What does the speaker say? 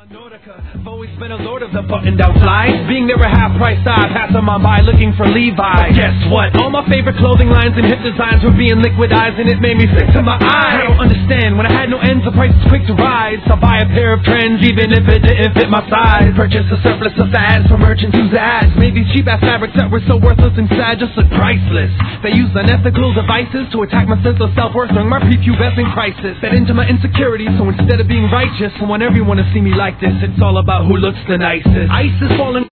I've always been a lord of the buttoned-down flies. Being there a half-price, I pass them on by looking for Levi's. But guess what? All my favorite clothing lines and hip designs were being liquidized, and it made me sick to my eyes. I don't understand. When I had no ends, the price was quick to rise. I'll buy a pair of trends even if it didn't fit my size. Purchase a surplus of fads from merchants whose ads made these cheap-ass fabrics that were so worthless and sad just look priceless. They use unethical devices to attack my sense of self-worth during my prepubescent crisis. Fed into my insecurities, so instead of being righteous, I want everyone to see me like this. It's all about who looks the nicest. Ice is falling.